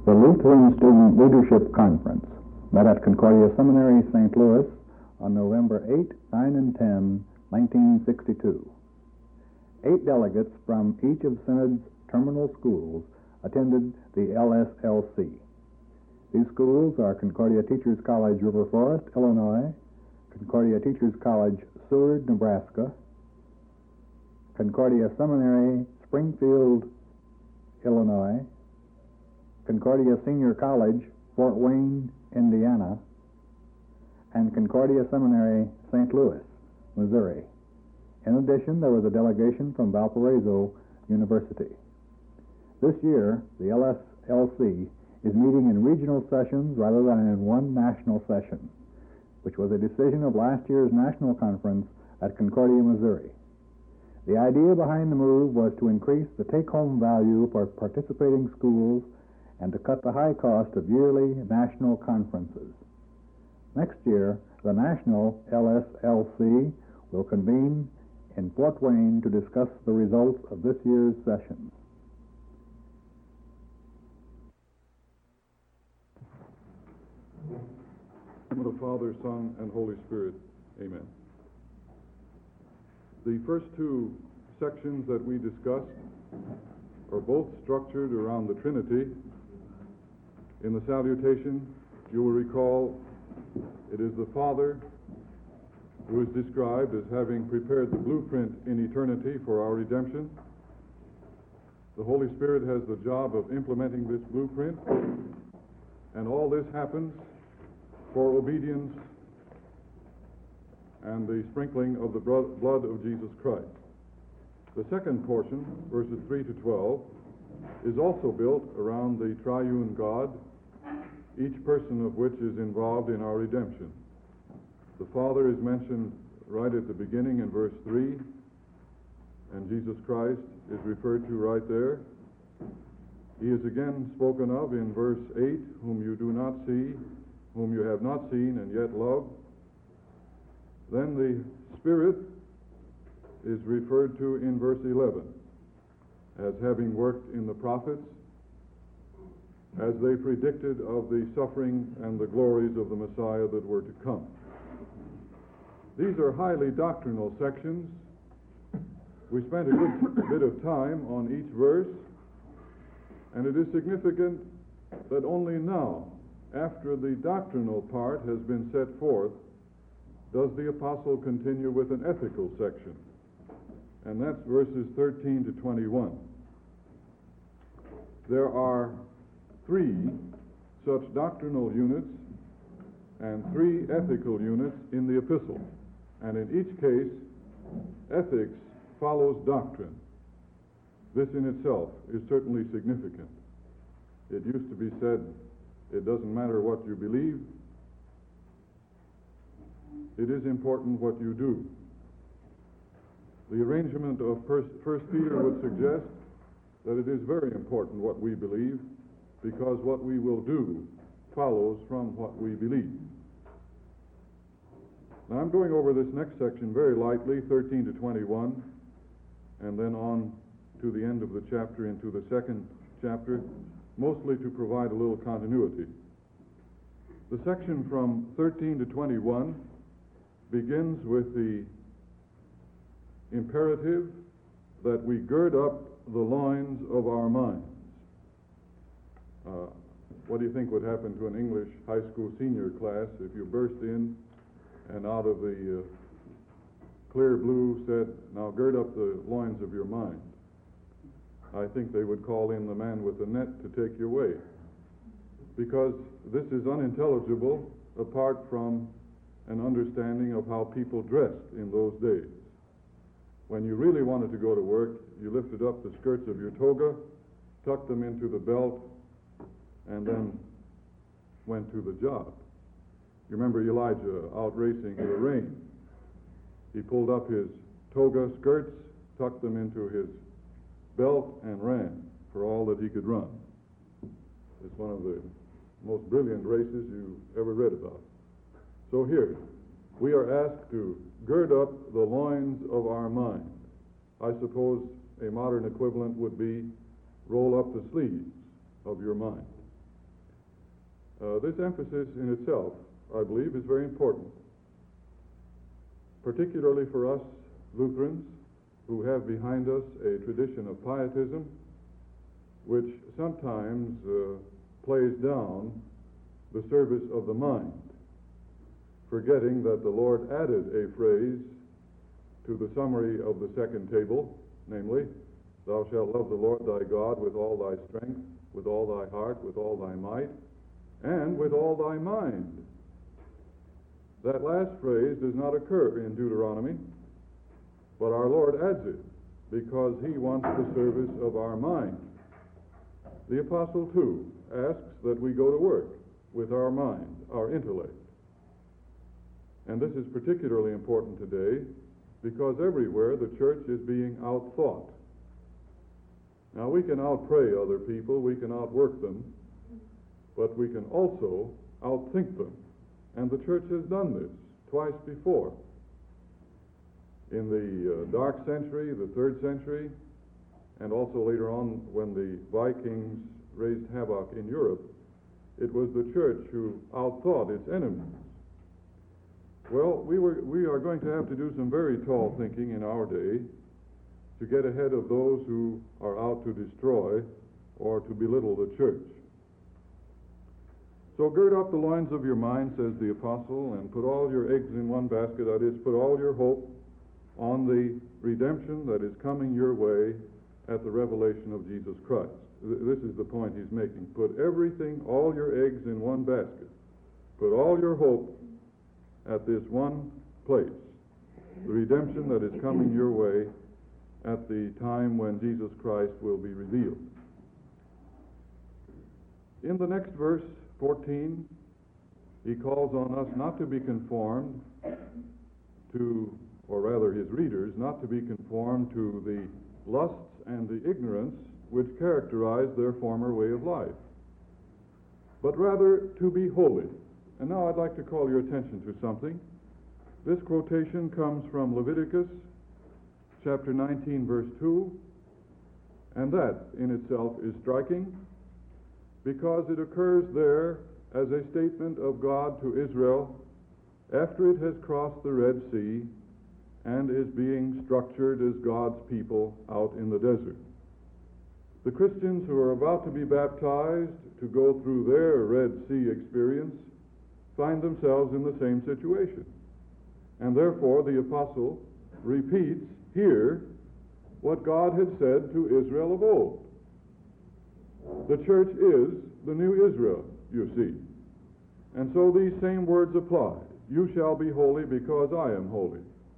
The Lutheran Student Leadership Conference met at Concordia Seminary, St. Louis on November 8, 9, and 10, 1962. 8 delegates from each of Synod's terminal schools attended the LSLC. These schools are Concordia Teachers College, River Forest, Illinois; Concordia Teachers College, Seward, Nebraska; Concordia Seminary, Springfield, Illinois; Concordia Senior College, Fort Wayne, Indiana; and Concordia Seminary, St. Louis, Missouri. In addition, there was a delegation from Valparaiso University. This year, the LSLC is meeting in regional sessions rather than in one national session, which was a decision of last year's national conference at Concordia, Missouri. The idea behind the move was to increase the take-home value for participating schools and to cut the high cost of yearly national conferences. Next year, the national LSLC will convene in Fort Wayne to discuss the results of this year's session. In the name of the Father, Son, and Holy Spirit. Amen. The first 2 sections that we discussed are both structured around the Trinity. In the salutation, you will recall it is the Father who is described as having prepared the blueprint in eternity for our redemption. The Holy Spirit has the job of implementing this blueprint, and all this happens for obedience and the sprinkling of the blood of Jesus Christ. The second portion, verses 3 to 12, is also built around the triune God, each person of which is involved in our redemption. The Father is mentioned right at the beginning in verse 3, and Jesus Christ is referred to right there. He is again spoken of in verse 8, whom you do not see, whom you have not seen and yet love. Then the Spirit is referred to in verse 11 as having worked in the prophets as they predicted of the suffering and the glories of the Messiah that were to come. These are highly doctrinal sections. We spent a good bit of time on each verse, and it is significant that only now, after the doctrinal part has been set forth, does the apostle continue with an ethical section, and that's verses 13 to 21. There are 3 such doctrinal units and 3 ethical units in the epistle, and in each case, ethics follows doctrine. This in itself is certainly significant. It used to be said, it doesn't matter what you believe, it is important what you do. The arrangement of 1 Peter would suggest that it is very important what we believe, because what we will do follows from what we believe. Now I'm going over this next section very lightly, 13 to 21, and then on to the end of the chapter into the second chapter, mostly to provide a little continuity. The section from 13 to 21 begins with the imperative that we gird up the loins of our minds. What do you think would happen to an English high school senior class if you burst in and out of the clear blue said, now gird up the loins of your mind? I think they would call in the man with the net to take you away, because this is unintelligible apart from an understanding of how people dressed in those days. When you really wanted to go to work, you lifted up the skirts of your toga, tucked them into the belt, and then went to the job. You remember Elijah out racing in the rain. He pulled up his toga skirts, tucked them into his belt, and ran for all that he could run. It's one of the most brilliant races you ever read about. So here, we are asked to gird up the loins of our mind. I suppose a modern equivalent would be roll up the sleeves of your mind. This emphasis in itself, I believe, is very important, particularly for us Lutherans who have behind us a tradition of pietism which sometimes plays down the service of the mind, forgetting that the Lord added a phrase to the summary of the second table, namely, thou shalt love the Lord thy God with all thy strength, with all thy heart, with all thy might, and with all thy mind. That last phrase does not occur in Deuteronomy, but our Lord adds it because he wants the service of our mind. The apostle, too, asks that we go to work with our mind, our intellect. And this is particularly important today because everywhere the church is being outthought. Now, we can outpray other people, we can outwork them, but we can also outthink them. And the church has done this twice before. In the dark century, the 3rd century, and also later on when the Vikings raised havoc in Europe, it was the church who outthought its enemies. Well, we are going to have to do some very tall thinking in our day to get ahead of those who are out to destroy or to belittle the church. So gird up the loins of your mind, says the apostle, and put all your eggs in one basket, that is, put all your hope on the redemption that is coming your way at the revelation of Jesus Christ. This is the point he's making. Put everything, all your eggs in one basket. Put all your hope at this one place, the redemption that is coming your way at the time when Jesus Christ will be revealed. In the next verse, 14, he calls on us not to be conformed to, or rather his readers, not to be conformed to the lusts and the ignorance which characterize their former way of life, but rather to be holy. And now I'd like to call your attention to something. This quotation comes from Leviticus chapter 19, verse 2, and that in itself is striking because it occurs there as a statement of God to Israel after it has crossed the Red Sea and is being structured as God's people out in the desert. The Christians who are about to be baptized to go through their Red Sea experience find themselves in the same situation. And therefore the apostle repeats here what God had said to Israel of old. The church is the new Israel, you see. And so these same words apply. You shall be holy because I am holy.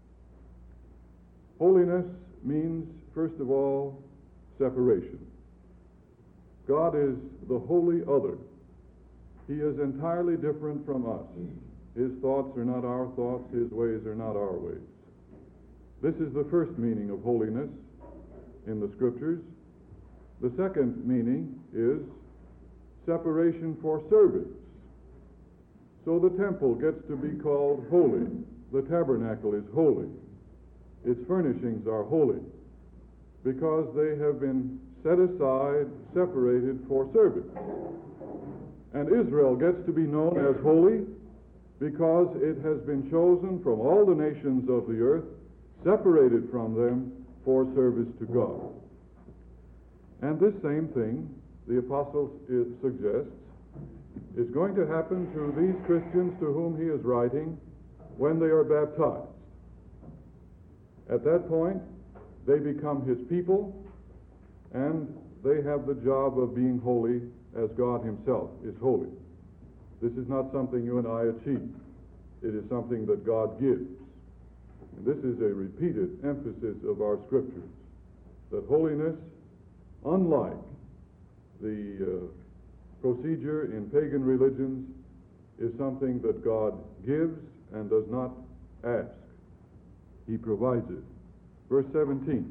Holiness means, first of all, separation. God is the holy other. He is entirely different from us. His thoughts are not our thoughts. His ways are not our ways. This is the first meaning of holiness in the Scriptures. The second meaning is separation for service. So the temple gets to be called holy. The tabernacle is holy. Its furnishings are holy because they have been set aside, separated for service. And Israel gets to be known as holy because it has been chosen from all the nations of the earth, separated from them for service to God. And this same thing, the apostle suggests, is going to happen to these Christians to whom he is writing when they are baptized. At that point, they become his people, and they have the job of being holy as God himself is holy. This is not something you and I achieve. It is something that God gives. And this is a repeated emphasis of our Scriptures, that holiness, unlike the procedure in pagan religions, is something that God gives and does not ask. He provides it. Verse 17.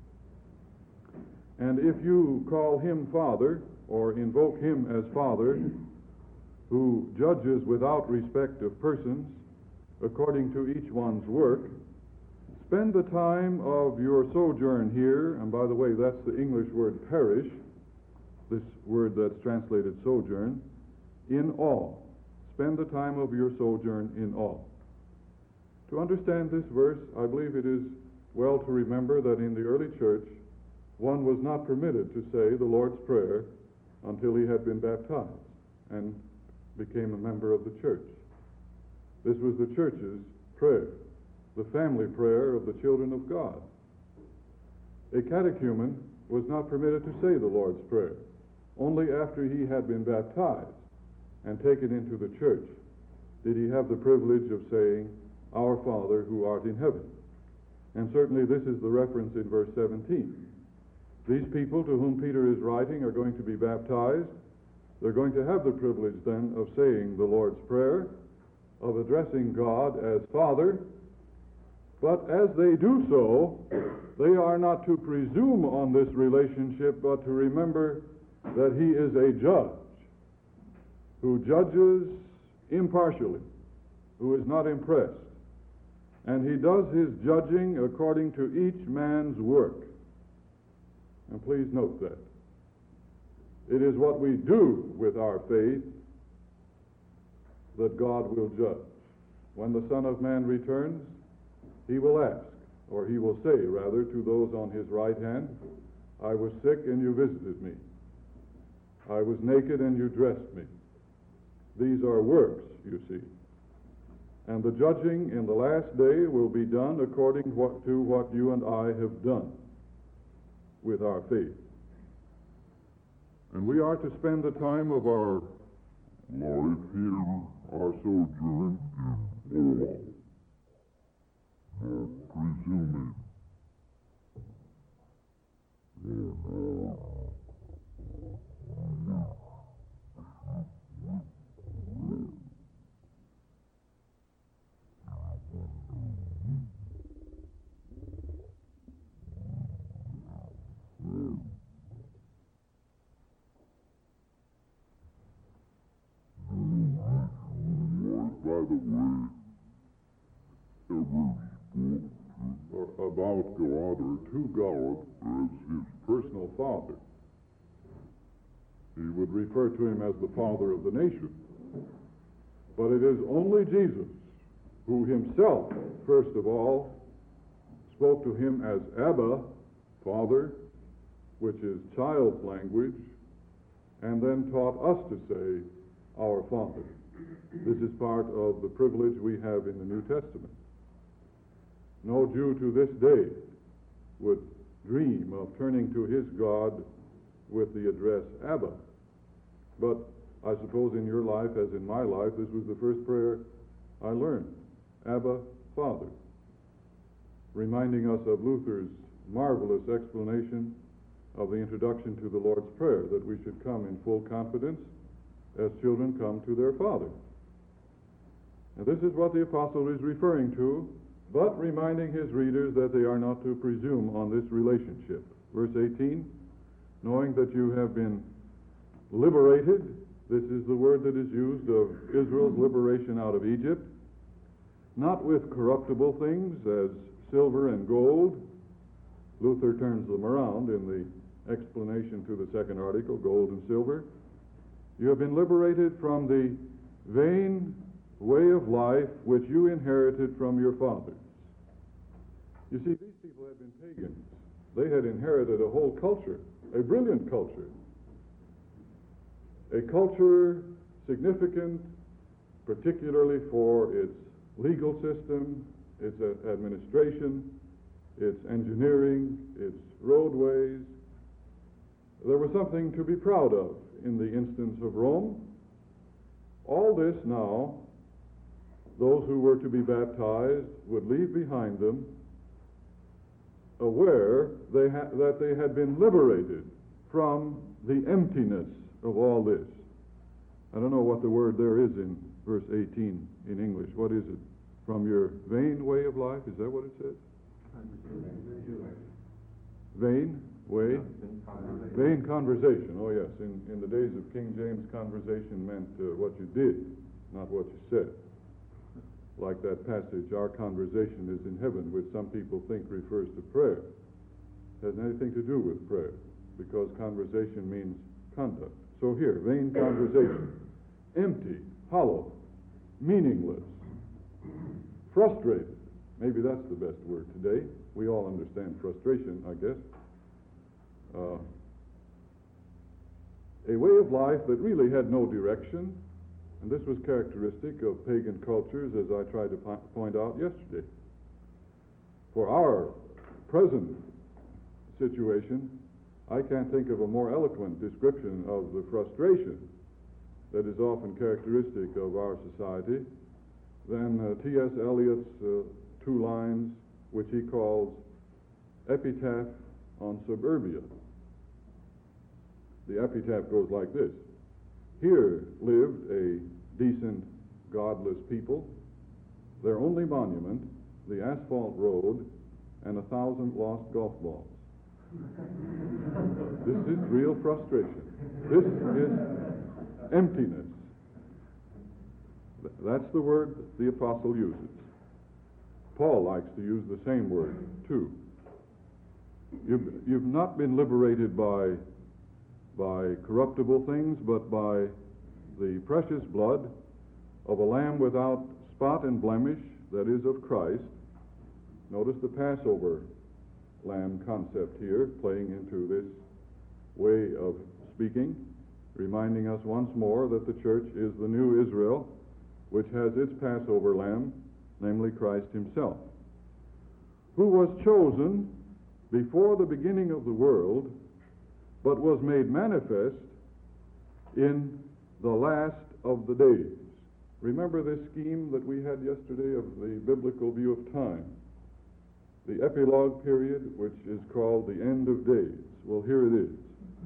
And if you call him Father, or invoke him as Father, who judges without respect of persons, according to each one's work, spend the time of your sojourn here, and by the way, that's the English word parish, this word that's translated sojourn, in awe. Spend the time of your sojourn in awe. To understand this verse, I believe it is well to remember that in the early church, one was not permitted to say the Lord's Prayer until he had been baptized and became a member of the church. This was the church's prayer, the family prayer of the children of God. A catechumen was not permitted to say the Lord's Prayer. Only after he had been baptized and taken into the church did he have the privilege of saying, Our Father who art in heaven. And certainly this is the reference in verse 17. These people to whom Peter is writing are going to be baptized. They're going to have the privilege then of saying the Lord's Prayer, of addressing God as Father. But as they do so, they are not to presume on this relationship, but to remember that he is a judge who judges impartially, who is not impressed. And he does his judging according to each man's work. And please note that. It is what we do with our faith that God will judge. When the Son of Man returns, he will ask, or he will say, rather, to those on his right hand, I was sick and you visited me. I was naked and you dressed me. These are works, you see. And the judging in the last day will be done according to what you and I have done with our faith. And we are to spend the time of our life here, our sojourn in awe, not presuming. By the way, ever spoke about God or to God as his personal Father. He would refer to him as the Father of the nation. But it is only Jesus who himself, first of all, spoke to him as Abba, Father, which is child's language, and then taught us to say, Our Father. This is part of the privilege we have in the New Testament. No Jew to this day would dream of turning to his God with the address Abba. But I suppose in your life, as in my life, this was the first prayer I learned. Abba, Father. Reminding us of Luther's marvelous explanation of the introduction to the Lord's Prayer, that we should come in full confidence as children come to their Father. And this is what the apostle is referring to, but reminding his readers that they are not to presume on this relationship. Verse 18, knowing that you have been liberated, this is the word that is used of Israel's liberation out of Egypt, not with corruptible things as silver and gold. Luther turns them around in the explanation to the second article, gold and silver. You have been liberated from the vain way of life which you inherited from your fathers. You see, these people had been pagans. They had inherited a whole culture, a brilliant culture. A culture significant particularly for its legal system, its administration, its engineering, its roadways. There was something to be proud of in the instance of Rome. All this now, those who were to be baptized would leave behind them, aware that they had been liberated from the emptiness of all this. I don't know what the word there is in verse 18 in English. What is it? From your vain way of life? Is that what it says? Vain way? Vain conversation. Oh yes, in the days of King James, conversation meant what you did, not what you said. Like that passage, our conversation is in heaven, which some people think refers to prayer. It has anything to do with prayer, because conversation means conduct. So here, vain conversation. empty, hollow, meaningless, frustrated. Maybe that's the best word today. We all understand frustration, I guess. A way of life that really had no direction, and this was characteristic of pagan cultures, as I tried to point out yesterday. For our present situation, I can't think of a more eloquent description of the frustration that is often characteristic of our society than T.S. Eliot's two lines, which he calls Epitaph on Suburbia. The epitaph goes like this: "Here lived a decent, godless people, their only monument, the asphalt road and 1,000 lost golf balls." This is real frustration. This is emptiness. That's the word the apostle uses. Paul likes to use the same word, too. You've not been liberated by corruptible things, but by the precious blood of a lamb without spot and blemish, that is, of Christ. Notice the Passover lamb concept here, playing into this way of speaking, reminding us once more that the church is the new Israel, which has its Passover lamb, namely Christ himself, who was chosen before the beginning of the world, but was made manifest in the last of the days. Remember this scheme that we had yesterday of the biblical view of time. The epilogue period, which is called the end of days. Well, here it is.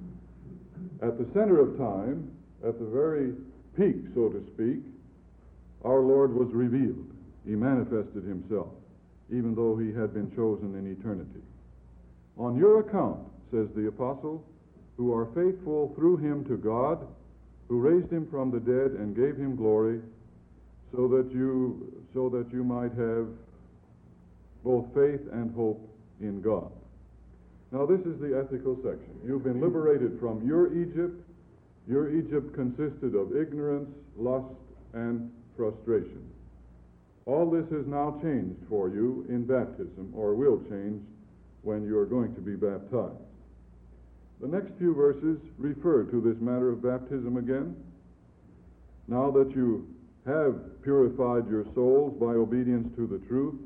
At the center of time, at the very peak, so to speak, our Lord was revealed. He manifested himself, even though he had been chosen in eternity. On your account, says the apostle, who are faithful through him to God, who raised him from the dead and gave him glory, so that you might have both faith and hope in God. Now this is the ethical section. You've been liberated from your Egypt. Your Egypt consisted of ignorance, lust, and frustration. All this has now changed for you in baptism, or will change when you are going to be baptized. The next few verses refer to this matter of baptism again. Now that you have purified your souls by obedience to the truth,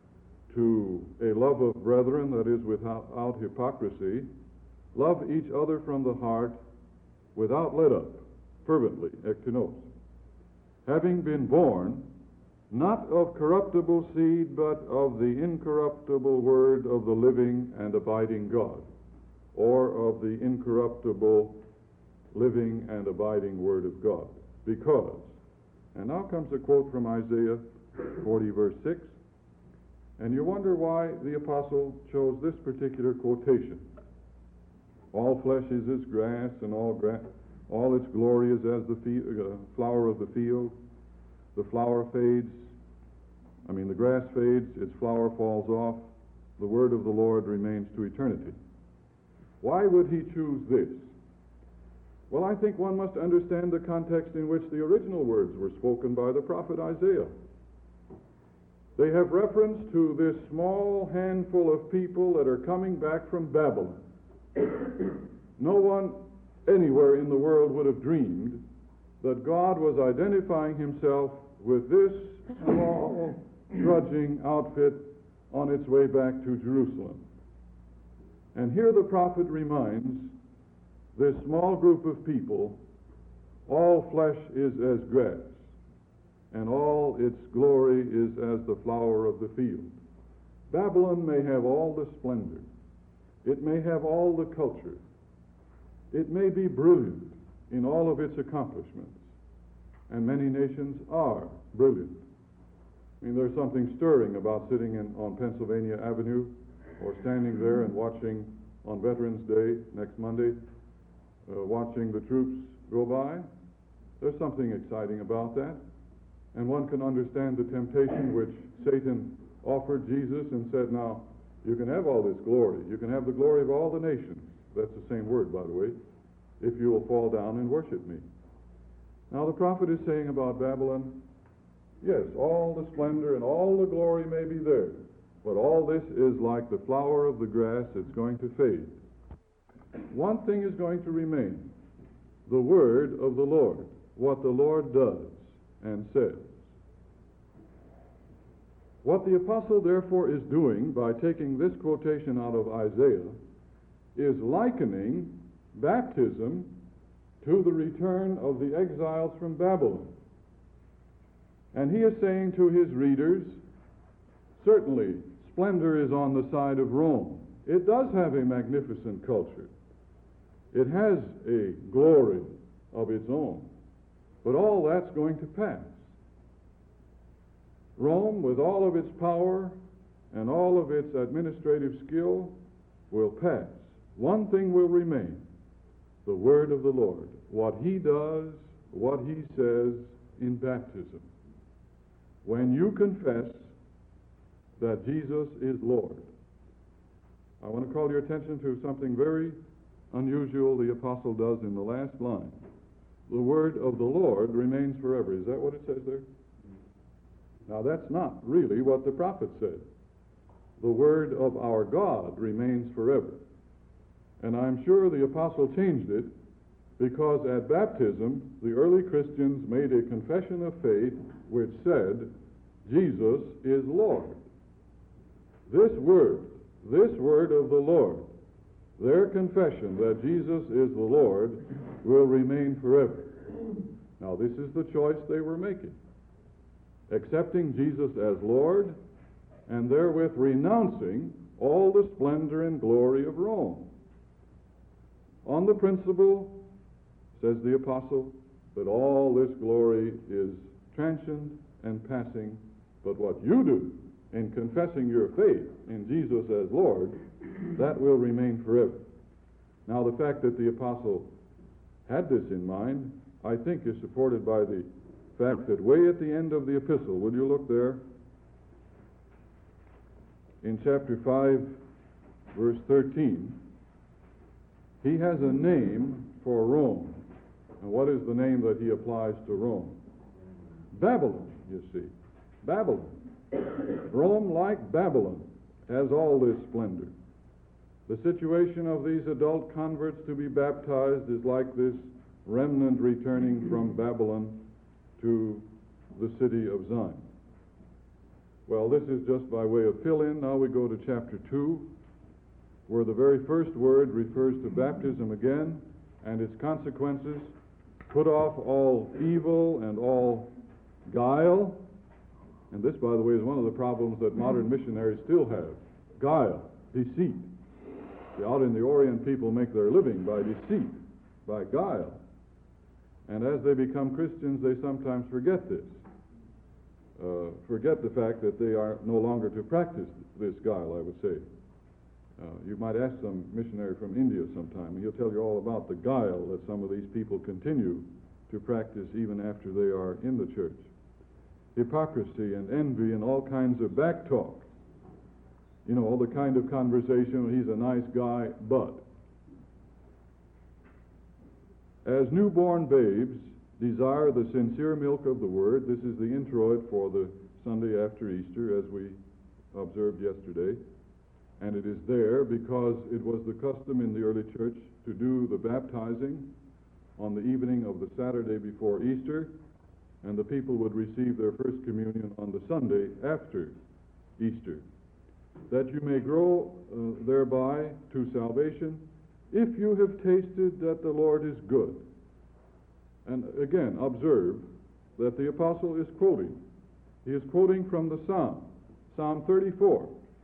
to a love of brethren that is without hypocrisy, love each other from the heart without let-up, fervently, ektenos, having been born not of corruptible seed, but of the incorruptible word of the living and abiding God, or of the incorruptible, living and abiding word of God. Because, and now comes a quote from Isaiah 40, verse 6, and you wonder why the apostle chose this particular quotation. All flesh is as grass, and all its glory is as the flower of the field. The flower fades, the grass fades, its flower falls off. The word of the Lord remains to eternity. Why would he choose this? Well, I think one must understand the context in which the original words were spoken by the prophet Isaiah. They have reference to this small handful of people that are coming back from Babylon. No one anywhere in the world would have dreamed that God was identifying himself with this small, trudging outfit on its way back to Jerusalem. And here the prophet reminds this small group of people, all flesh is as grass, and all its glory is as the flower of the field. Babylon may have all the splendor. It may have all the culture. It may be brilliant in all of its accomplishments. And many nations are brilliant. There's something stirring about sitting on Pennsylvania Avenue or standing there and watching on Veterans Day next Monday, watching the troops go by. There's something exciting about that. And one can understand the temptation which Satan offered Jesus and said, now, you can have all this glory. You can have the glory of all the nations. That's the same word, by the way, if you will fall down and worship me. Now the prophet is saying about Babylon, yes, all the splendor and all the glory may be there, but all this is like the flower of the grass. It's going to fade. One thing is going to remain, the word of the Lord, what the Lord does and says. What the apostle therefore is doing by taking this quotation out of Isaiah is likening baptism to the return of the exiles from Babylon. And he is saying to his readers, certainly splendor is on the side of Rome. It does have a magnificent culture. It has a glory of its own. But all that's going to pass. Rome, with all of its power and all of its administrative skill, will pass. One thing will remain, the word of the Lord, what he does, what he says in baptism. When you confess that Jesus is Lord. I want to call your attention to something very unusual the apostle does in the last line. The word of the Lord remains forever. Is that what it says there? Now that's not really what the prophet said. The word of our God remains forever. And I'm sure the apostle changed it because at baptism, the early Christians made a confession of faith which said, Jesus is Lord. This word of the Lord, their confession that Jesus is the Lord, will remain forever. Now this is the choice they were making. Accepting Jesus as Lord, and therewith renouncing all the splendor and glory of Rome. On the principle, says the apostle, that all this glory is transient and passing, but what you do in confessing your faith in Jesus as Lord, that will remain forever. Now the fact that the apostle had this in mind, I think is supported by the fact that way at the end of the epistle, would you look there? In chapter 5, verse 13, he has a name for Rome. And what is the name that he applies to Rome? Babylon, you see. Babylon. Rome, like Babylon, has all this splendor. The situation of these adult converts to be baptized is like this remnant returning from Babylon to the city of Zion. Well, this is just by way of fill-in. Now we go to chapter 2, where the very first word refers to baptism again and its consequences. Put off all evil and all guile. And this, by the way, is one of the problems that modern missionaries still have. Guile, deceit. See, out in the Orient, people make their living by deceit, by guile. And as they become Christians, they sometimes forget this. Forget the fact that they are no longer to practice this guile, I would say. You might ask some missionary from India sometime, and he'll tell you all about the guile that some of these people continue to practice even after they are in the church. Hypocrisy and envy and all kinds of backtalk. You know, the kind of conversation, he's a nice guy, but. As newborn babes desire the sincere milk of the Word, this is the introit for the Sunday after Easter, as we observed yesterday. And it is there because it was the custom in the early church to do the baptizing on the evening of the Saturday before Easter, and the people would receive their first communion on the Sunday after Easter, that you may grow thereby to salvation, if you have tasted that the Lord is good. And again, observe that the apostle is quoting. He is quoting from the Psalm, Psalm 34.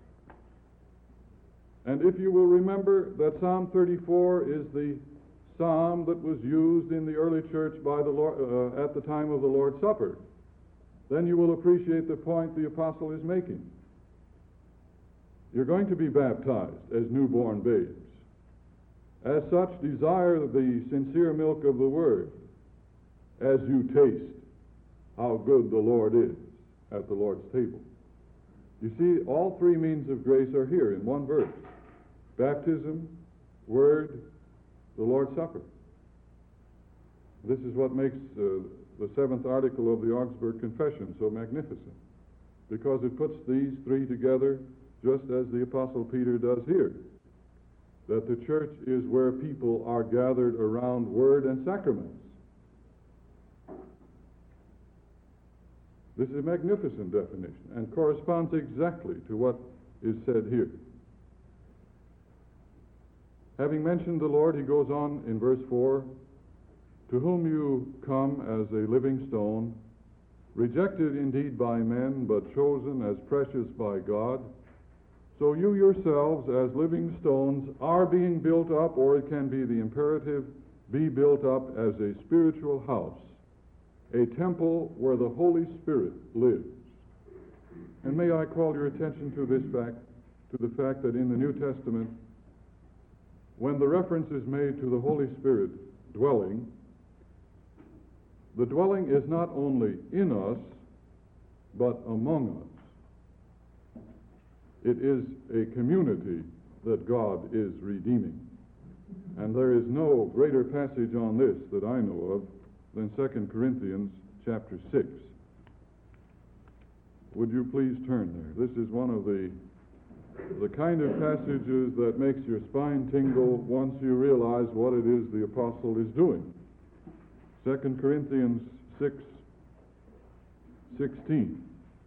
And if you will remember that Psalm 34 is the psalm that was used in the early church by the Lord, at the time of the Lord's Supper, then you will appreciate the point the apostle is making. You're going to be baptized as newborn babes. As such, desire the sincere milk of the Word as you taste how good the Lord is at the Lord's table. You see, all three means of grace are here in one verse. Baptism, Word, the Lord's Supper. This is what makes the seventh article of the Augsburg Confession so magnificent, because it puts these three together just as the Apostle Peter does here, that the church is where people are gathered around word and sacraments. This is a magnificent definition and corresponds exactly to what is said here. Having mentioned the Lord, he goes on in verse 4, to whom you come as a living stone, rejected indeed by men, but chosen as precious by God. So you yourselves, as living stones, are being built up, or it can be the imperative, be built up as a spiritual house, a temple where the Holy Spirit lives. And may I call your attention to this fact, to the fact that in the New Testament, when the reference is made to the Holy Spirit dwelling, the dwelling is not only in us, but among us. It is a community that God is redeeming. And there is no greater passage on this that I know of than 2 Corinthians chapter 6. Would you please turn there? This is one of the kind of passages that makes your spine tingle once you realize what it is the apostle is doing. 2 Corinthians 6:16.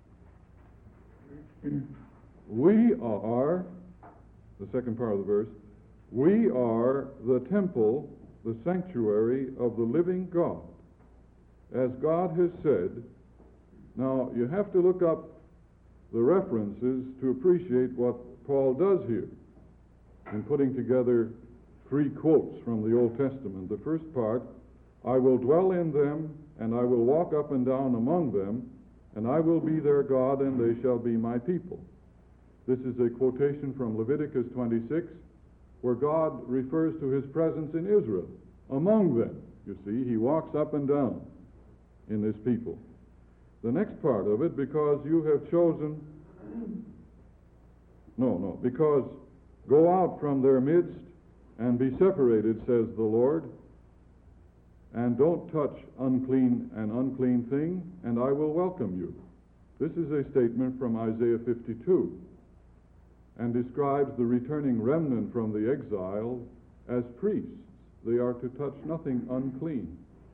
We are, the second part of the verse, we are the temple, the sanctuary of the living God, as God has said. Now, you have to look up the references to appreciate what Paul does here in putting together three quotes from the Old Testament. The first part, I will dwell in them, and I will walk up and down among them, and I will be their God, and they shall be my people. This is a quotation from Leviticus 26, where God refers to his presence in Israel, among them. You see, he walks up and down in this people. The next part of it, because you have chosen, because go out from their midst and be separated, says the Lord, and don't touch an unclean thing, and I will welcome you. This is a statement from Isaiah 52, and describes the returning remnant from the exile as priests. They are to touch nothing unclean.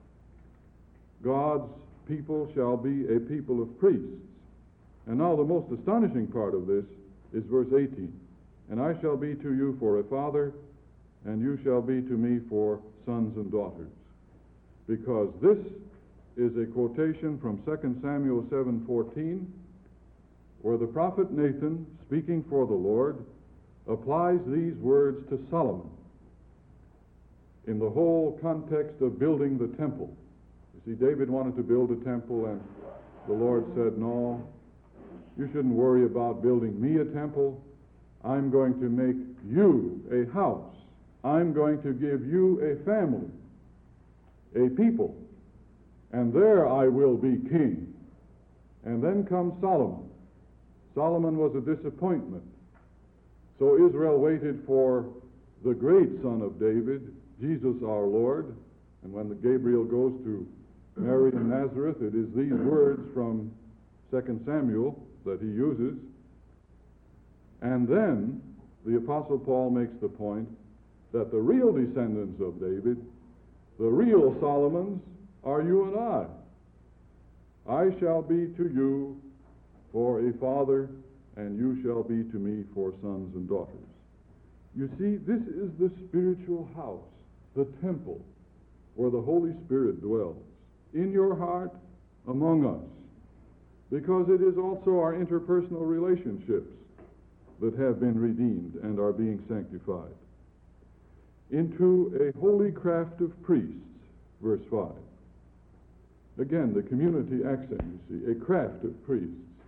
God's people shall be a people of priests. And now the most astonishing part of this is verse 18. And I shall be to you for a father, and you shall be to me for sons and daughters. Because this is a quotation from 2 Samuel 7:14, where the prophet Nathan, speaking for the Lord, applies these words to Solomon in the whole context of building the temple. You see, David wanted to build a temple, and the Lord said, no, you shouldn't worry about building me a temple. I'm going to make you a house. I'm going to give you a family, a people, and there I will be king. And then comes Solomon. Solomon was a disappointment. So Israel waited for the great son of David, Jesus our Lord. And when Gabriel goes to Mary in Nazareth, it is these words from 2 Samuel that he uses. And then the Apostle Paul makes the point that the real descendants of David, the real Solomons, are you and I. I shall be to you for a father, and you shall be to me for sons and daughters. You see, this is the spiritual house, the temple, where the Holy Spirit dwells, in your heart, among us, because it is also our interpersonal relationships that have been redeemed and are being sanctified. Into a holy craft of priests, verse 5. Again, the community accent, you see, a craft of priests.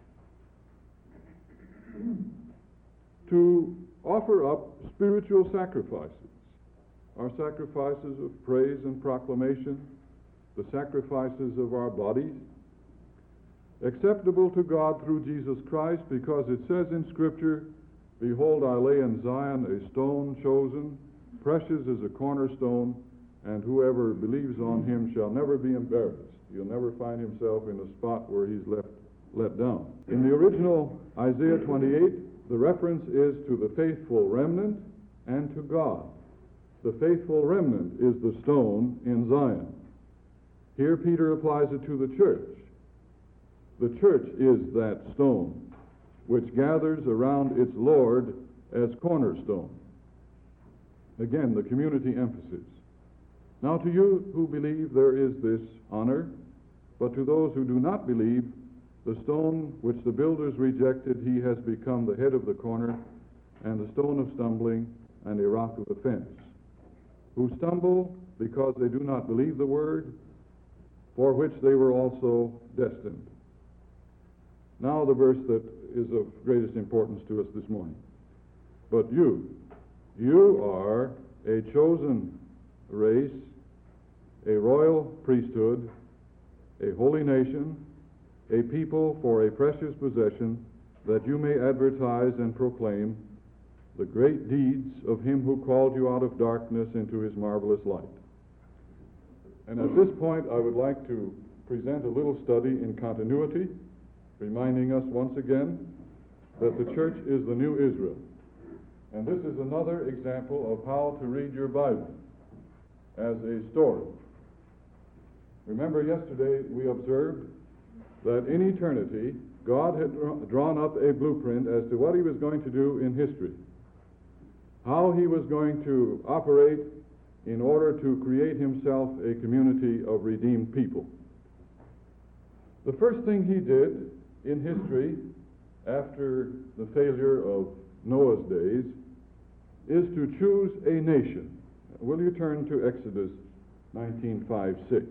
To offer up spiritual sacrifices, our sacrifices of praise and proclamation, the sacrifices of our bodies, acceptable to God through Jesus Christ, because it says in Scripture, behold, I lay in Zion a stone chosen, precious as a cornerstone, and whoever believes on him shall never be embarrassed. He'll never find himself in a spot where he's let down. In the original Isaiah 28, the reference is to the faithful remnant and to God. The faithful remnant is the stone in Zion. Here Peter applies it to the church. The church is that stone which gathers around its Lord as cornerstone. Again, the community emphasis. Now to you who believe there is this honor, but to those who do not believe, the stone which the builders rejected, he has become the head of the corner, and the stone of stumbling, and a rock of offense. Who stumble because they do not believe the word, for which they were also destined. Now the verse that is of greatest importance to us this morning. But you are a chosen race, a royal priesthood, a holy nation, a people for a precious possession, that you may advertise and proclaim the great deeds of him who called you out of darkness into his marvelous light. And at this point, I would like to present a little study in continuity, reminding us once again that the church is the new Israel. And this is another example of how to read your Bible as a story. Remember, yesterday we observed that in eternity, God had drawn up a blueprint as to what he was going to do in history, how he was going to operate in order to create himself a community of redeemed people. The first thing he did in history after the failure of Noah's days is to choose a nation. Will you turn to Exodus 19:5-6?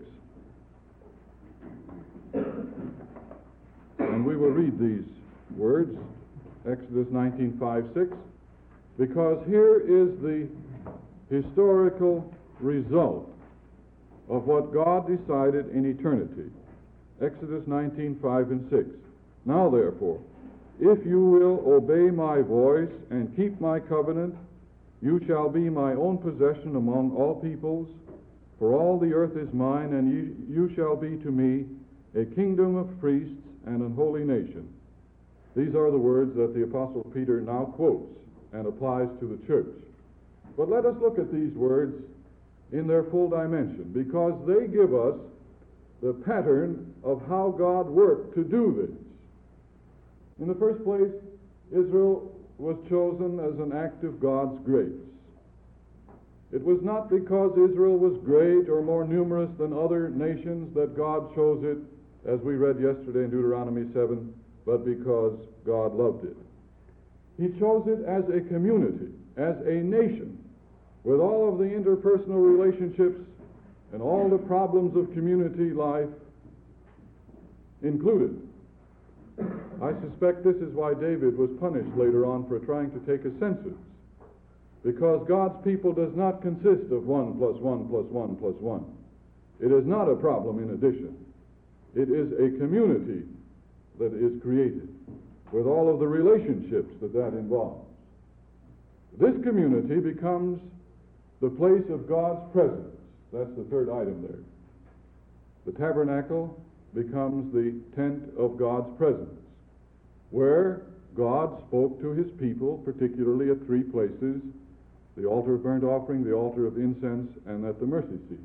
And we will read these words, Exodus 19:5-6, because here is the historical result of what God decided in eternity. Exodus 19:5 and 6. Now therefore, if you will obey my voice and keep my covenant, you shall be my own possession among all peoples, for all the earth is mine, and you shall be to me a kingdom of priests and an holy nation. These are the words that the Apostle Peter now quotes and applies to the church. But let us look at these words in their full dimension, because they give us the pattern of how God worked to do this. In the first place, Israel was chosen as an act of God's grace. It was not because Israel was great or more numerous than other nations that God chose it, as we read yesterday in Deuteronomy 7, but because God loved it. He chose it as a community, as a nation, with all of the interpersonal relationships and all the problems of community life included. I suspect this is why David was punished later on for trying to take a census, because God's people does not consist of 1 plus 1 plus 1 plus 1. It is not a problem in addition. It is a community that is created with all of the relationships that involves. This community becomes the place of God's presence. That's the third item there. The tabernacle becomes the tent of God's presence, where God spoke to his people, particularly at three places: the altar of burnt offering, the altar of incense, and at the mercy seat.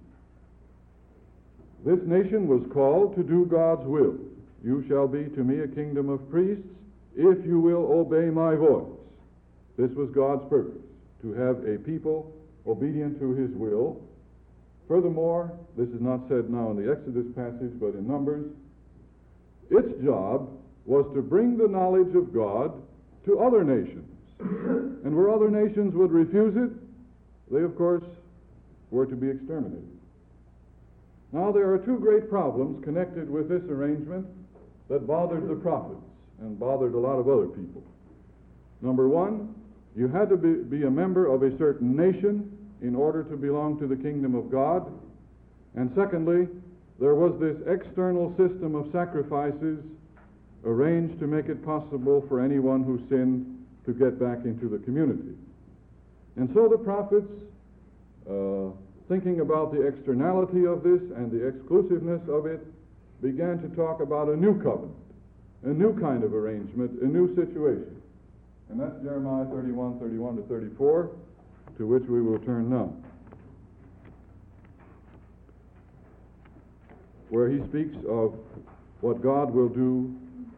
This nation was called to do God's will. You shall be to me a kingdom of priests if you will obey my voice. This was God's purpose, to have a people obedient to his will. Furthermore, this is not said now in the Exodus passage, but in Numbers, its job was to bring the knowledge of God to other nations. And where other nations would refuse it, they, of course, were to be exterminated. Now, there are two great problems connected with this arrangement that bothered the prophets and bothered a lot of other people. Number one, you had to be a member of a certain nation in order to belong to the kingdom of God. And secondly, there was this external system of sacrifices arranged to make it possible for anyone who sinned to get back into the community. And so the prophets thinking about the externality of this and the exclusiveness of it, began to talk about a new covenant, a new kind of arrangement, a new situation. And that's Jeremiah 31 to 34, to which we will turn now, where he speaks of what God will do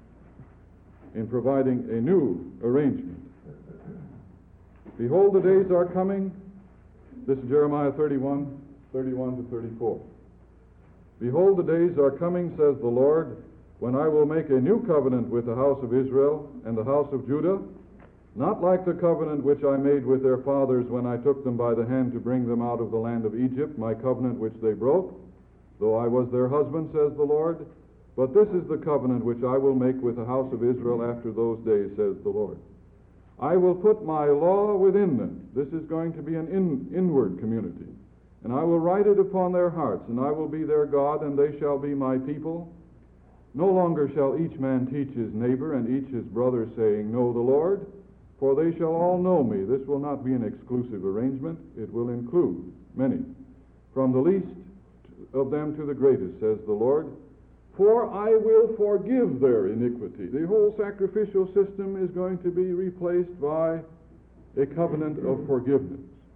in providing a new arrangement. Behold, the days are coming. This is Jeremiah 31 to 34. Behold, the days are coming, says the Lord, when I will make a new covenant with the house of Israel and the house of Judah, not like the covenant which I made with their fathers when I took them by the hand to bring them out of the land of Egypt, my covenant which they broke, though I was their husband, says the Lord. But this is the covenant which I will make with the house of Israel after those days, says the Lord. I will put my law within them. This is going to be an inward community. And I will write it upon their hearts, and I will be their God, and they shall be my people. No longer shall each man teach his neighbor and each his brother, saying, Know the Lord, for they shall all know me. This will not be an exclusive arrangement. It will include many, from the least of them to the greatest, says the Lord. For I will forgive their iniquity. The whole sacrificial system is going to be replaced by a covenant of forgiveness.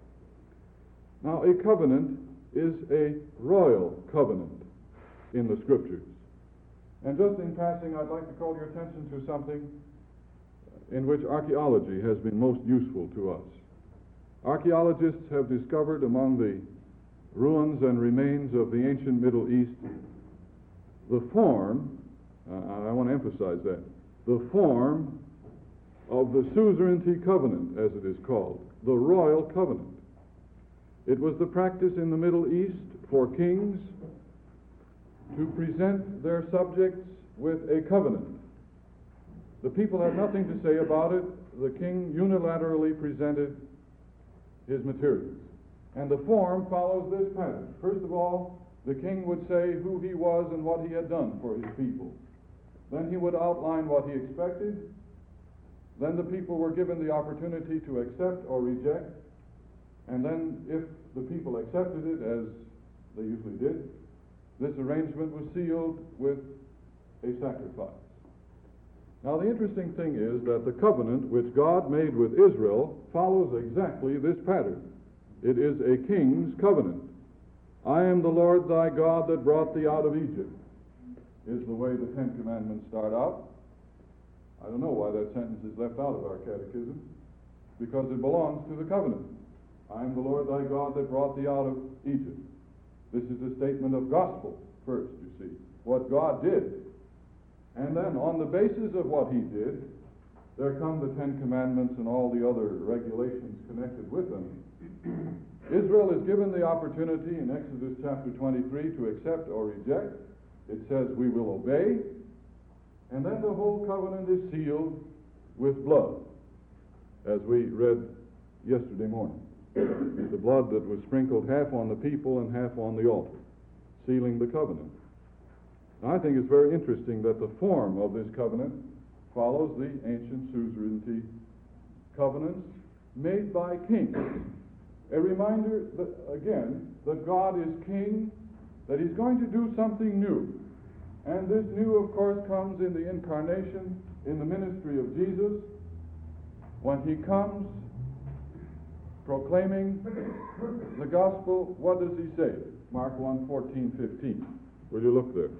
Now, a covenant is a royal covenant in the Scriptures. And just in passing, I'd like to call your attention to something in which archaeology has been most useful to us. Archaeologists have discovered among the ruins and remains of the ancient Middle East the form, I want to emphasize that, the form of the suzerainty covenant, as it is called, the royal covenant. It was the practice in the Middle East for kings to present their subjects with a covenant. The people had nothing to say about it. The king unilaterally presented his materials. And the form follows this pattern. First of all, the king would say who he was and what he had done for his people. Then he would outline what he expected. Then the people were given the opportunity to accept or reject. And then if the people accepted it, as they usually did, this arrangement was sealed with a sacrifice. Now the interesting thing is that the covenant which God made with Israel follows exactly this pattern. It is a king's covenant. I am the Lord thy God that brought thee out of Egypt, is the way the Ten Commandments start out. I don't know why that sentence is left out of our catechism, because it belongs to the covenant. I am the Lord thy God that brought thee out of Egypt. This is a statement of gospel first, you see, what God did. And then on the basis of what he did, there come the Ten Commandments and all the other regulations connected with them. Israel is given the opportunity in Exodus chapter 23 to accept or reject. It says we will obey. And then the whole covenant is sealed with blood, as we read yesterday morning. The blood that was sprinkled half on the people and half on the altar, sealing the covenant. Now, I think it's very interesting that the form of this covenant follows the ancient suzerainty covenants made by kings. A reminder, that, again, that God is king, that he's going to do something new. And this new, of course, comes in the incarnation, in the ministry of Jesus, when he comes proclaiming the gospel. What does he say? Mark 1:14-15. Will you look there?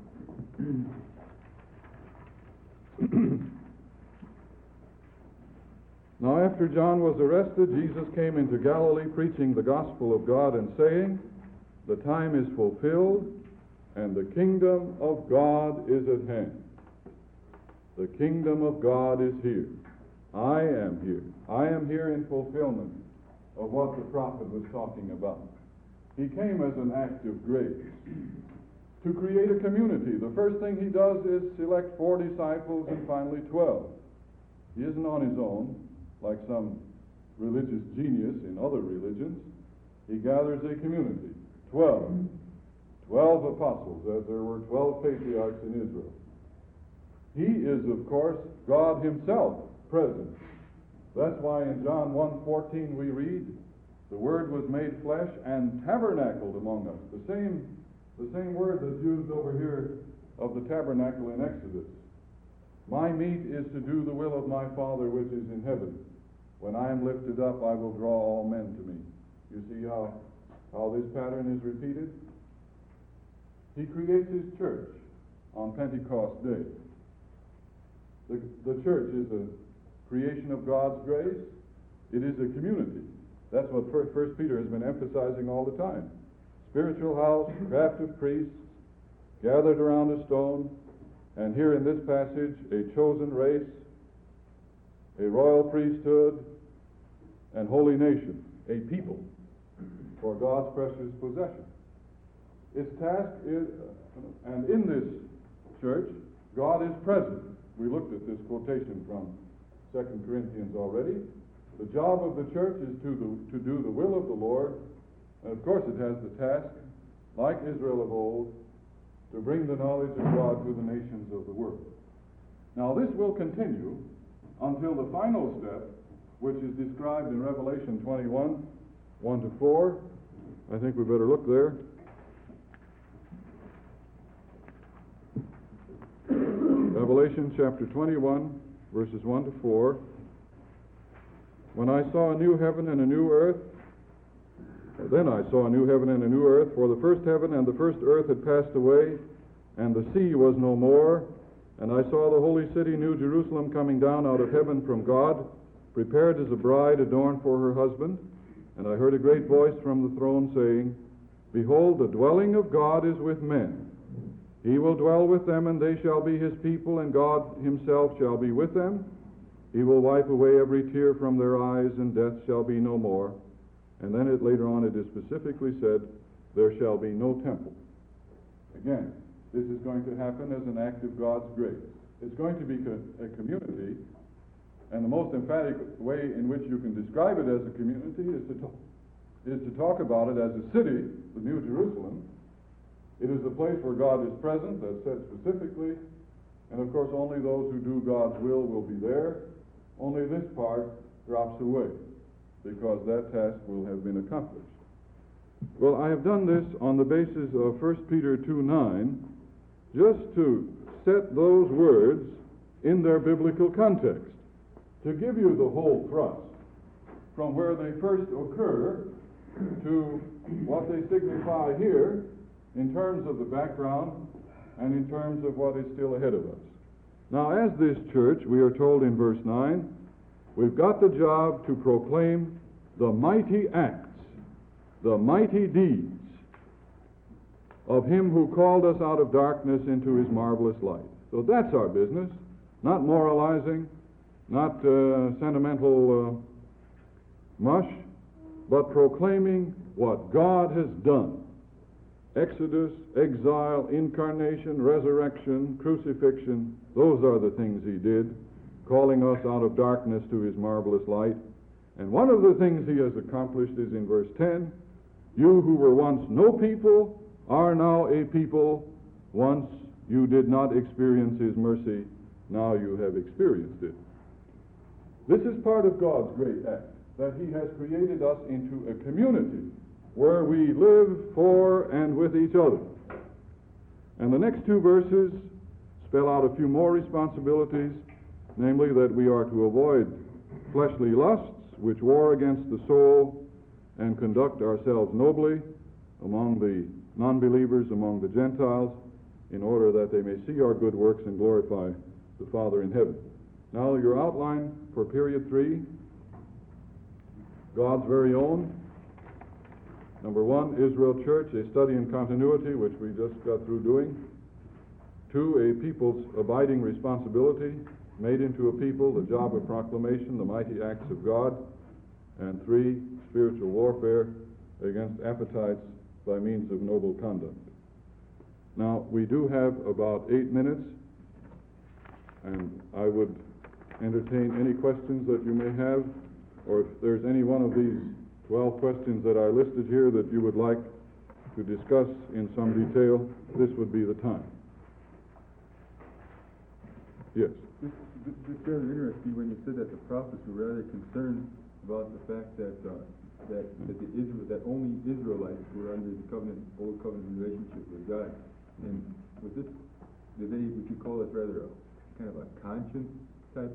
Now after John was arrested, Jesus came into Galilee preaching the gospel of God and saying, the time is fulfilled and the kingdom of God is at hand. The kingdom of God is here. I am here. I am here in fulfillment of what the prophet was talking about. He came as an act of grace to create a community. The first thing he does is select 4 disciples and finally 12. He isn't on his own, like some religious genius in other religions. He gathers a community, 12 apostles, as there were 12 patriarchs in Israel. He is, of course, God himself present. That's why in John 1:14 we read, The Word was made flesh and tabernacled among us. The same word that's used over here of the tabernacle in Exodus. My meat is to do the will of my Father which is in heaven. When I am lifted up, I will draw all men to me. You see how this pattern is repeated? He creates his church on Pentecost Day. The church is a creation of God's grace. It is a community. That's what 1 Peter has been emphasizing all the time. Spiritual house, craft of priests, gathered around a stone, and here in this passage, a chosen race, a royal priesthood, and holy nation, a people for God's precious possession. Its task is, and in this church, God is present. We looked at this quotation from 2 Corinthians already. The job of the church is to do the will of the Lord. And of course it has the task, like Israel of old, to bring the knowledge of God to the nations of the world. Now this will continue until the final step, which is described in Revelation 21, 1 to 4. I think we better look there. Revelation chapter 21, verses 1 to 4. When I saw a new heaven and a new earth, then I saw a new heaven and a new earth, for the first heaven and the first earth had passed away, and the sea was no more. And I saw the holy city, New Jerusalem, coming down out of heaven from God, prepared as a bride adorned for her husband. And I heard a great voice from the throne saying, Behold, the dwelling of God is with men. He will dwell with them, and they shall be his people, and God himself shall be with them. He will wipe away every tear from their eyes, and death shall be no more. And then later on it is specifically said, there shall be no temple. Again, this is going to happen as an act of God's grace. It's going to be a community, and the most emphatic way in which you can describe it as a community is to talk about it as a city, the New Jerusalem. It is the place where God is present, that's said specifically, and of course only those who do God's will be there. Only this part drops away, because that task will have been accomplished. Well, I have done this on the basis of 1 Peter 2:9, just to set those words in their biblical context, to give you the whole thrust from where they first occur to what they signify here in terms of the background and in terms of what is still ahead of us. Now, as this church, we are told in verse 9, we've got the job to proclaim the mighty acts, the mighty deeds of him who called us out of darkness into his marvelous light. So that's our business, not moralizing, not sentimental mush, but proclaiming what God has done. Exodus, exile, incarnation, resurrection, crucifixion, those are the things he did, calling us out of darkness to his marvelous light. And one of the things he has accomplished is in verse 10, you who were once no people are now a people. Once you did not experience his mercy, now you have experienced it. This is part of God's great act, that he has created us into a community where we live for and with each other. And the next two verses spell out a few more responsibilities, namely that we are to avoid fleshly lusts which war against the soul, and conduct ourselves nobly among the non-believers, among the Gentiles, in order that they may see our good works and glorify the Father in heaven. Now your outline for period 3, God's very own. Number 1, Israel Church, a study in continuity, which we just got through doing. 2, a people's abiding responsibility, made into a people, the job of proclamation, the mighty acts of God. And 3, spiritual warfare against appetites by means of noble conduct. Now, we do have about 8 minutes, and I would entertain any questions that you may have, or if there's any one of these 12 questions that are listed here that you would like to discuss in some detail, this would be the time. Yes? It's very interesting when you said that the prophets were rather concerned about the fact that that only Israelites were under the old covenant relationship with God. And was this, would you call this rather kind of a conscience type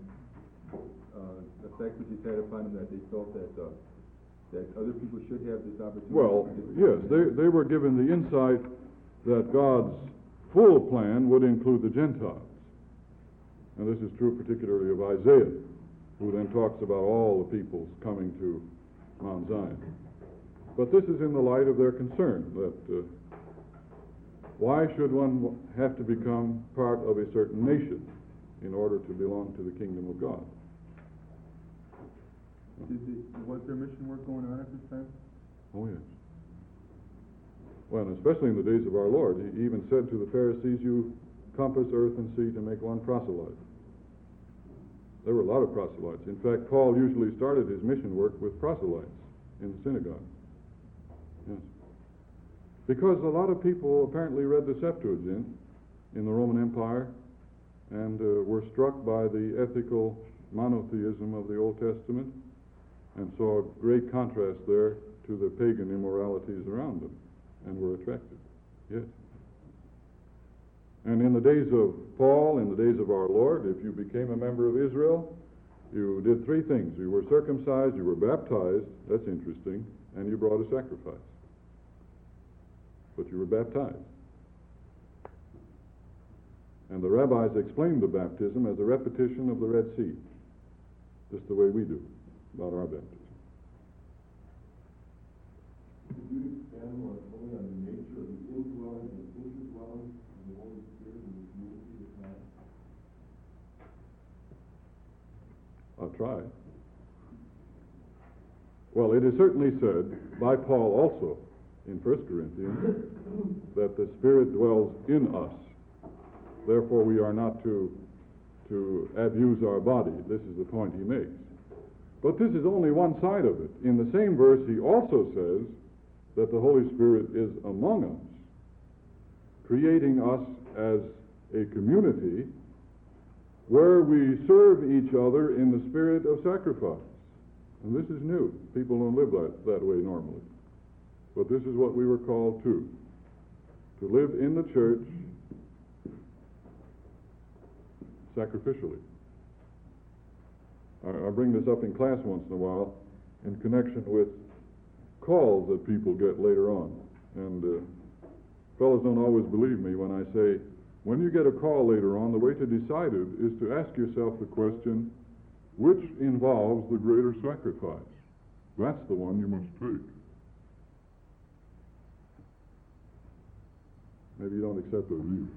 effect which is had upon them, that they felt that other people should have this opportunity? Well, yes, they were given the insight that God's full plan would include the Gentiles. And this is true particularly of Isaiah, who then talks about all the peoples coming to Mount Zion. But this is in the light of their concern that why should one have to become part of a certain nation in order to belong to the kingdom of God? Was there mission work going on at this time? Oh, yes. Well, and especially in the days of our Lord, he even said to the Pharisees, you compass earth and sea to make one proselyte. There were a lot of proselytes. In fact, Paul usually started his mission work with proselytes in the synagogue. Yes. Because a lot of people apparently read the Septuagint in the Roman Empire and were struck by the ethical monotheism of the Old Testament and saw a great contrast there to the pagan immoralities around them and were attracted. Yes. And in the days of Paul, in the days of our Lord, if you became a member of Israel, you did three things. You were circumcised, you were baptized, that's interesting, and you brought a sacrifice. But you were baptized. And the rabbis explained the baptism as a repetition of the Red Sea, just the way we do about our baptism. Could you expand more fully on the nature of the indwelling and interdwelling of the Holy Spirit in the community of man? I'll try. Well, it is certainly said by Paul also in 1 Corinthians that the Spirit dwells in us. Therefore, we are not to abuse our body. This is the point he makes. But this is only one side of it. In the same verse, he also says that the Holy Spirit is among us, creating us as a community where we serve each other in the spirit of sacrifice. And this is new. People don't live that way normally. But this is what we were called to live in the church sacrificially. I bring this up in class once in a while in connection with calls that people get later on. And fellows don't always believe me when I say, when you get a call later on, the way to decide it is to ask yourself the question, which involves the greater sacrifice? That's the one you must take. Maybe you don't accept that view.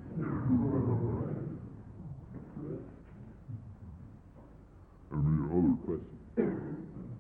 Any other questions?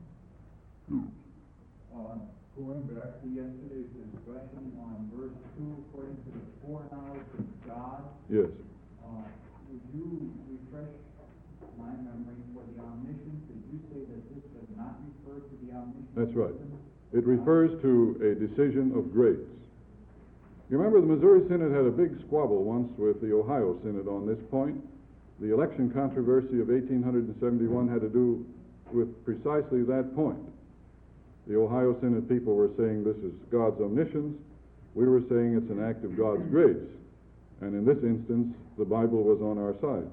Going back to yesterday's discussion on verse 2, according to the foreknowledge of God. Yes. Would you refresh my memory for the omniscience? Did you say that this does not refer to the omniscience? That's right. It refers to a decision of grace. You remember the Missouri Synod had a big squabble once with the Ohio Synod on this point. The election controversy of 1871 had to do with precisely that point. The Ohio Synod people were saying this is God's omniscience. We were saying it's an act of God's grace. And in this instance, the Bible was on our side.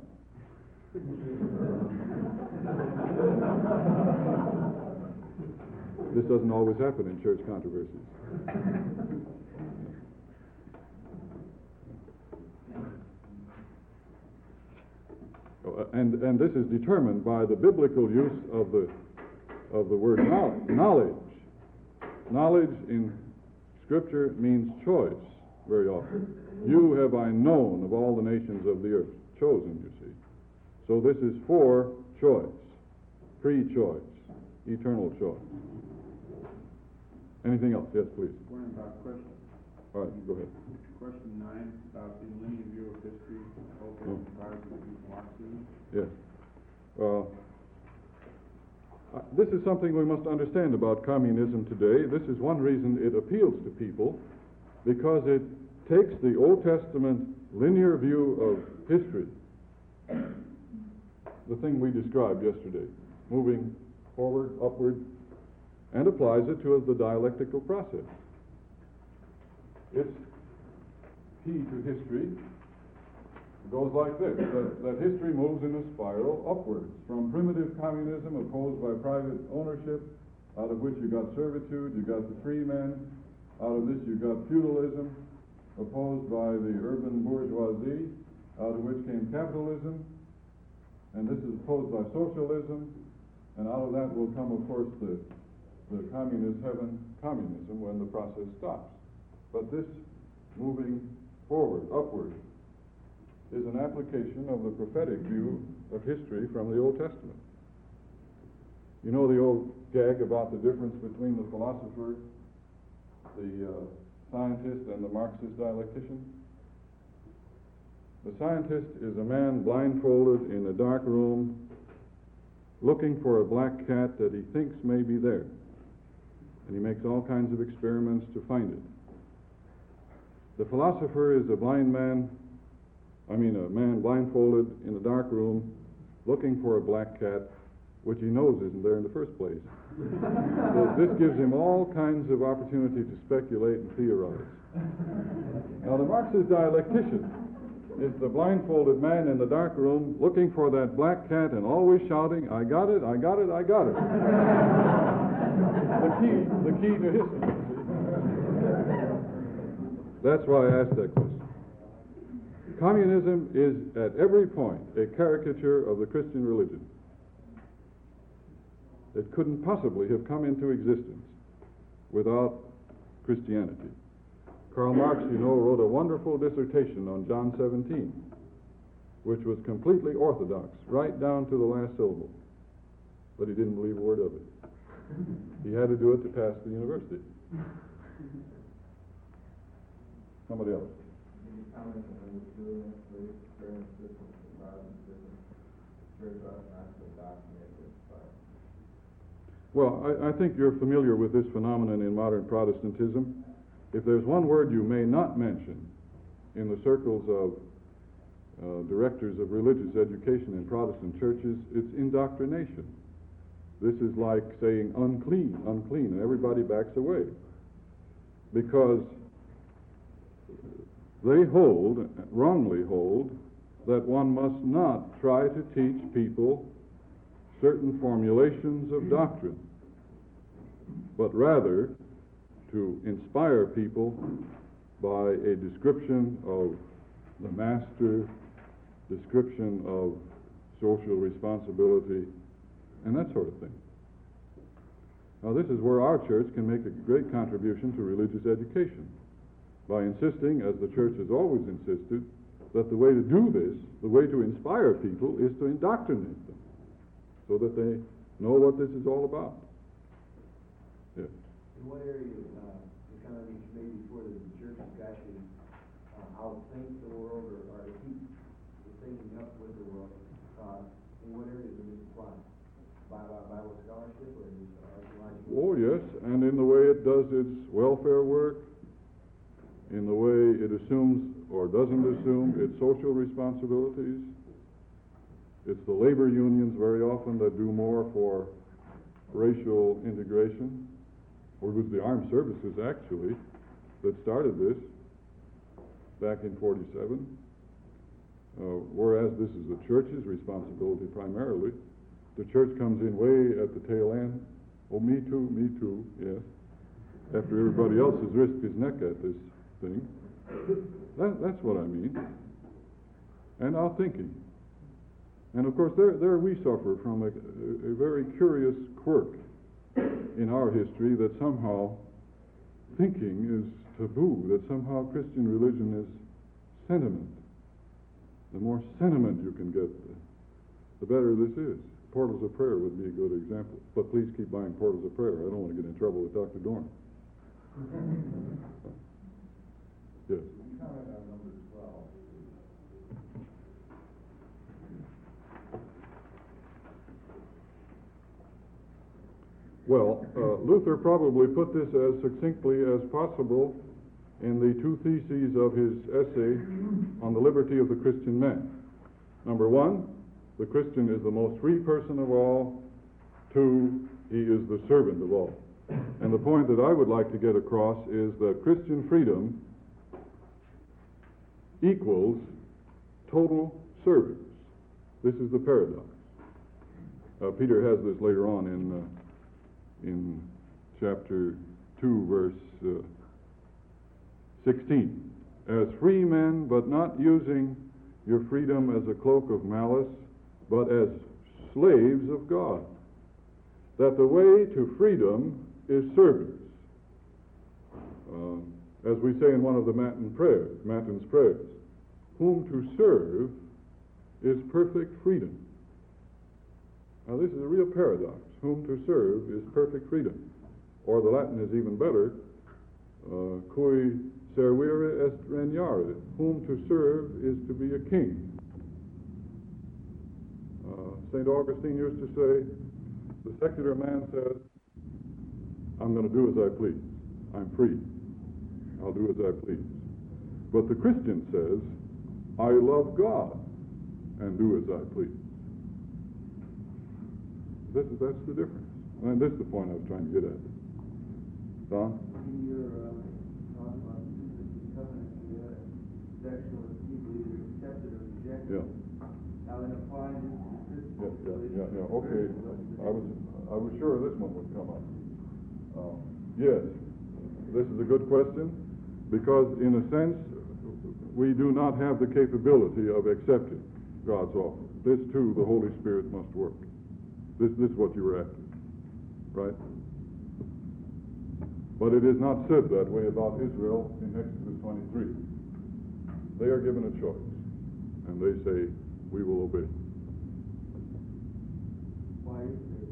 This doesn't always happen in church controversies. And this is determined by the biblical use of the word knowledge. Knowledge in Scripture means choice very often. You have I known of all the nations of the earth. Chosen, you see. So this is for choice, pre-choice, eternal choice. Anything else? Yes, please. One about question. All right, go ahead. Question 9 about the linear view of history, also prior to Marxism. Yes. This is something we must understand about communism today. This is one reason it appeals to people, because it takes the Old Testament linear view of history, the thing we described yesterday, moving forward, upward, and applies it to the dialectical process. Its key to history goes like this, that history moves in a spiral upwards from primitive communism opposed by private ownership, out of which you got servitude, you got the free man, out of this you got feudalism opposed by the urban bourgeoisie, out of which came capitalism, and this is opposed by socialism, and out of that will come, of course, the communist heaven, communism, when the process stops. But this moving forward, upward, is an application of the prophetic view of history from the Old Testament. You know the old gag about the difference between the philosopher, the scientist, and the Marxist dialectician? The scientist is a man blindfolded in a dark room looking for a black cat that he thinks may be there. And he makes all kinds of experiments to find it. The philosopher is a man blindfolded in a dark room looking for a black cat which he knows isn't there in the first place. So this gives him all kinds of opportunity to speculate and theorize. Now the Marxist dialectician is the blindfolded man in the dark room looking for that black cat and always shouting, "I got it, I got it, I got it." The key to history. That's why I asked that question. Communism is at every point a caricature of the Christian religion. It couldn't possibly have come into existence without Christianity. Karl Marx, you know, wrote a wonderful dissertation on John 17, which was completely orthodox, right down to the last syllable. But he didn't believe a word of it. He had to do it to pass the university. Somebody else. Can you comment on the doing this, please, during the system of Protestantism? Church ought not to document this by. Well, I think you're familiar with this phenomenon in modern Protestantism. If there's one word you may not mention in the circles of directors of religious education in Protestant churches, it's indoctrination. This is like saying unclean, unclean, and everybody backs away. Because they wrongly hold, that one must not try to teach people certain formulations of doctrine, but rather to inspire people by a description of the master, description of social responsibility, and that sort of thing. Now, this is where our church can make a great contribution to religious education, by insisting, as the church has always insisted, that the way to do this, the way to inspire people, is to indoctrinate them, so that they know what this is all about. Yes. In what area, kind of maybe before the church is actually outthink the world or to keep the thinking up with the world, in what areas does this apply? By Bible scholarship or is archaeological? Oh, yes, and in the way it does its welfare work, in the way it assumes or doesn't assume its social responsibilities. It's the labor unions very often that do more for racial integration. Or it was the armed services, actually, that started this back in 47. Whereas this is the church's responsibility primarily. The church comes in way at the tail end. Oh, me too, yes. After everybody else has risked his neck at this thing. That's what I mean. And our thinking. And of course, there we suffer from a very curious quirk in our history, that somehow thinking is taboo, that somehow Christian religion is sentiment. The more sentiment you can get, the better this is. Portals of Prayer would be a good example. But please keep buying Portals of Prayer. I don't want to get in trouble with Dr. Dorn. Yes. Comment on number 12. Well, Luther probably put this as succinctly as possible in the two theses of his essay on the liberty of the Christian man. Number one, the Christian is the most free person of all. Two, he is the servant of all. And the point that I would like to get across is that Christian freedom equals total service. This is the paradox. Peter has this later on in chapter 2, verse 16. As free men, but not using your freedom as a cloak of malice, but as slaves of God. That the way to freedom is service. As we say in one of the Matins prayers, whom to serve is perfect freedom. Now this is a real paradox. Whom to serve is perfect freedom. Or the Latin is even better, cui servire est regnare. Whom to serve is to be a king. St. Augustine used to say, the secular man says, I'm going to do as I please. I'm free. I'll do as I please. But the Christian says, I love God and do as I please. That's the difference. And this is the point I was trying to get at. Don? In your talk about the covenant, you had a section where people either accepted or rejected. Yeah. Now, in applying this to Yeah. Okay. I was sure this one would come up. Yes, this is a good question, because in a sense, we do not have the capability of accepting God's offer. This too, the Holy Spirit must work. This is what you were after, right? But it is not said that way about Israel in Exodus 23. They are given a choice, and they say, we will obey. why is there?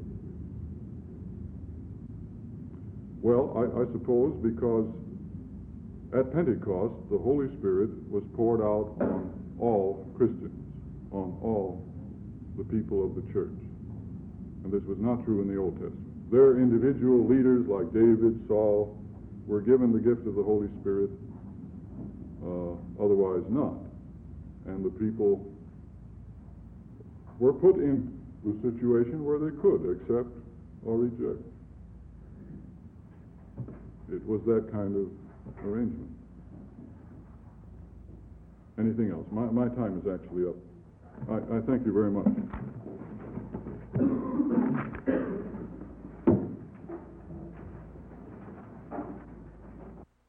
Well, I suppose because at Pentecost, the Holy Spirit was poured out on all Christians, on all the people of the church. And this was not true in the Old Testament. Their individual leaders like David, Saul, were given the gift of the Holy Spirit, otherwise not. And the people were put in the situation where they could accept or reject. It was that kind of arrangement. Anything else? My time is actually up. I thank you very much.